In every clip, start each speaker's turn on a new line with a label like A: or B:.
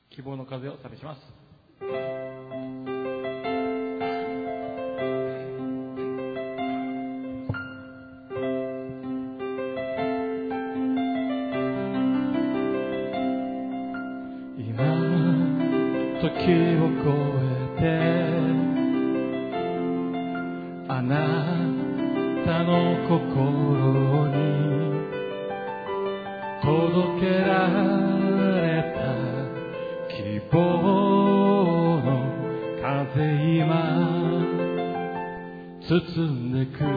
A: 希望の風を旅します。今時を超えてあなたの心に届けられた希望の風今包んでく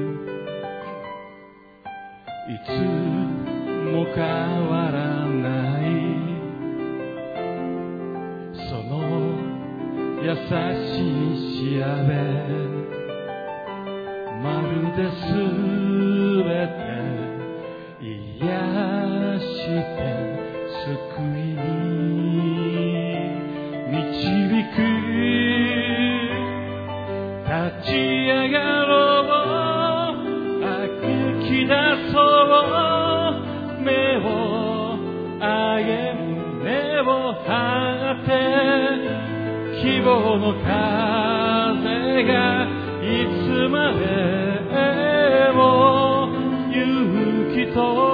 A: いつも変わらないその優しい調べまるですべて癒して救いに導く立ち上がろう歩き出そう目を上げ胸を張って希望の風がいつまでも勇気と